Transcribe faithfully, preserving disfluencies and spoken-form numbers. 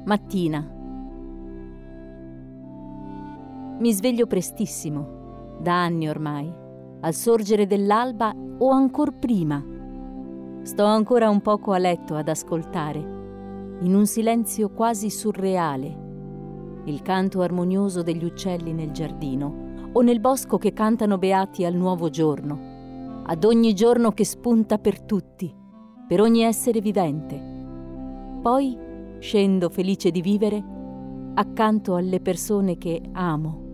Mattina. Mi sveglio prestissimo, da anni ormai, al sorgere dell'alba o ancor prima. Sto ancora un poco a letto ad ascoltare, in un silenzio quasi surreale, il canto armonioso degli uccelli nel giardino o nel bosco che cantano beati al nuovo giorno, ad ogni giorno che spunta per tutti, per ogni essere vivente. Poi scendo felice di vivere accanto alle persone che amo.